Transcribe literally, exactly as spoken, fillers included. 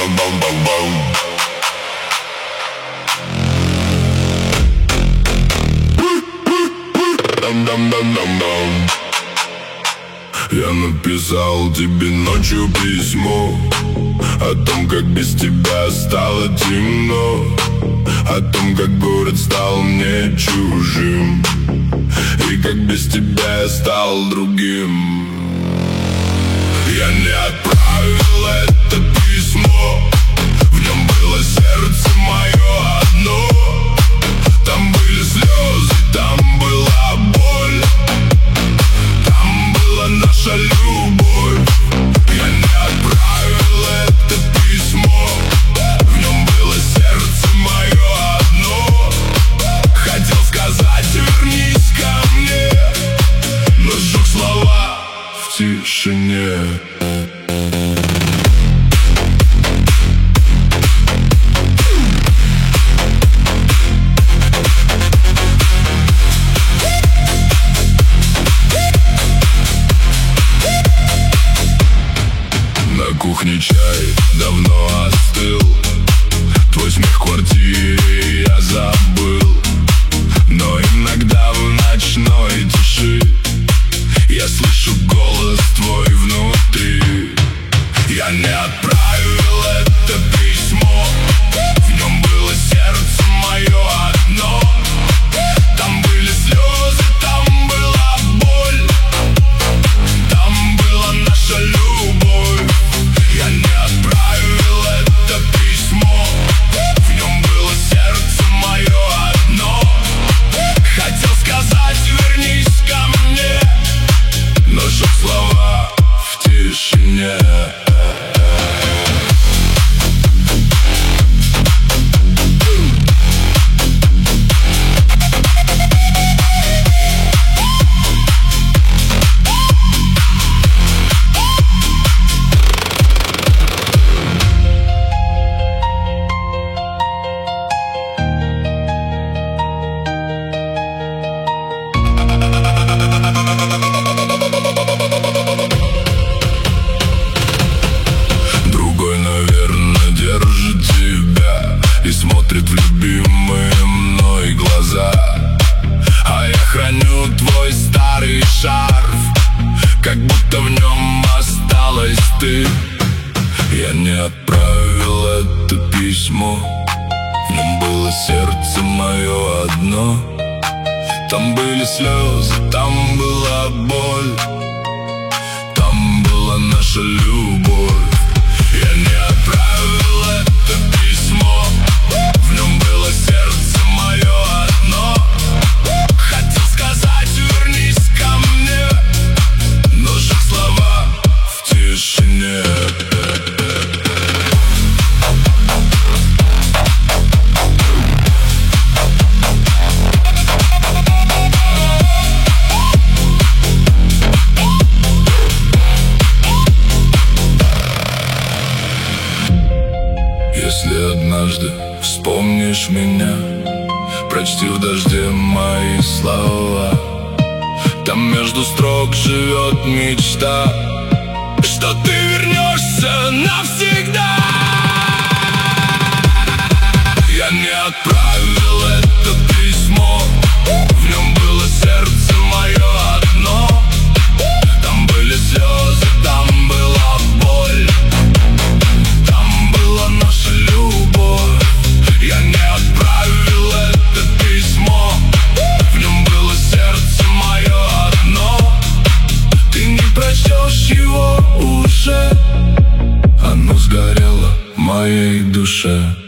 Я написал тебе ночью письмо о том, как без тебя стало темно, о том, как город стал мне чужим, и как без тебя я стал другим. Я не отправил это письмо, в нем было сердце мое одно. Там были слезы, там была боль, там была наша любовь. Я не отправил это письмо, в нем было сердце мое одно. Хотел сказать: вернись ко мне, но сжег слова в тишине. На кухне чай давно остыл, твой смех в квартире я забыл. Но иногда в ночной тиши я слышу голос твой внутри. Я не отправил это письмо, в нем было сердце мое одно. Там были слезы, там была боль, там была наша любовь. Я не отправил это письмо, в нем было сердце мое одно. Хотел сказать: вернись ко мне, но сжег слова в тишине. И смотрит в любимые мной глаза, а я храню твой старый шарф, как будто в нем осталась ты. Я не отправил это письмо, в нем было сердце мое одно. Там были слезы, там была боль, там была наша любовь. Я не отправил это письмо, в нем было сердце мое одно. Хотел сказать: вернись ко мне, но сжег слова в тишине. Если однажды вспомнишь меня, прочти в дожде мои слова. Там между строк живет мечта, что ты вернешься навсегда. Я не отправил это письмо, в нем было сердце мое одно. Там были слезы, там была боль, там была наша любовь. Я не отправил это письмо, в нем было сердце мое одно. Ты не прочтешь его уже, оно сгорело в моей душе.